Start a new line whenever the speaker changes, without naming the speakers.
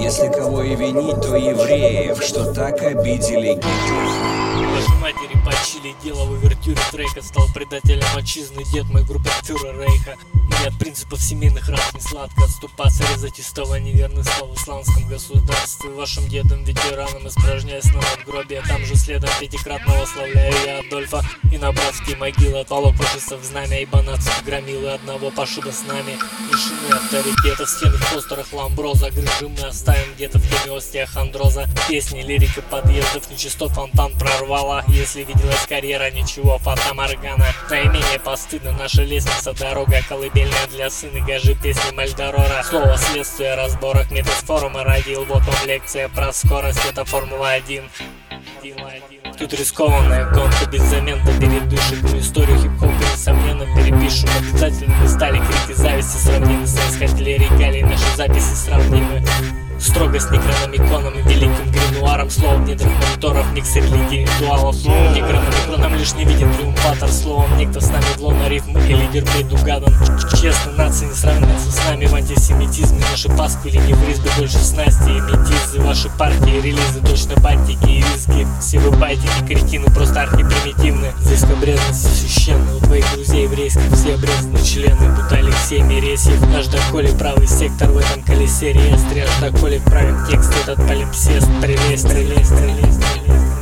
Если кого и винить, то евреев, что так обидели Гитлера.
Ваши матери почили, дело в увертюре трека. Стал предателем отчизны, дед мой группенфюрер Рейха. Мне от принципов семейных рас не сладко отступаться, резать истово неверных слов в исламском государстве. Вашим дедом ветераном испражняясь на надгробие, там же следом пятикратно славляю я Адольфа. И на братские могилы отволок фашистов знамя, ибо нацию громилы одного пошиба с нами. Лишены авторитета в стенах, постерах ламброза. Грыжи мы оставим где-то в теме остия андроза. Песни, лирика подъездов, нечистот фонтан прорвала. Если виделась карьера, ничего, фата Моргана. Наименее постыдно наша лестница, дорога колыбельная для сына, гажи песни Мальдорора. Слово следствие разборок метасфорума родил. Вот он лекция про скорость, это Формула-1. Тут рискованная гонка без замен до передышек. Но историю хип-хопа несомненно перепишем. Обязательно стали крики зависти сравнимы. С хотели регалии, наши записи сравнимы. Строго с некрономиконом и великим гримуаром. Словом недрах мониторов, микс религии, ритуалов. Словом некрономиконом лишь не видит триумфатор. Словом некто с нами в лоно рифмы и лидер предугадан. Честно, нация не сравнится с нами в антисемитизме. Наши пасквили не фризбы, больше снасти и метизы. Ваши партии, релизы, точно бантики и риски. Все вы байтики, кретины, просто архипримитивны. Здесь обрезанности священны, у твоих друзей еврейских все обрезаны члены. Будто Алексей Мересьев, наш доколе правый сектор в этом колесе реестре. Аж доколе правим текст, этот полимпсест. Прелесть, прелесть, прелесть, прелесть.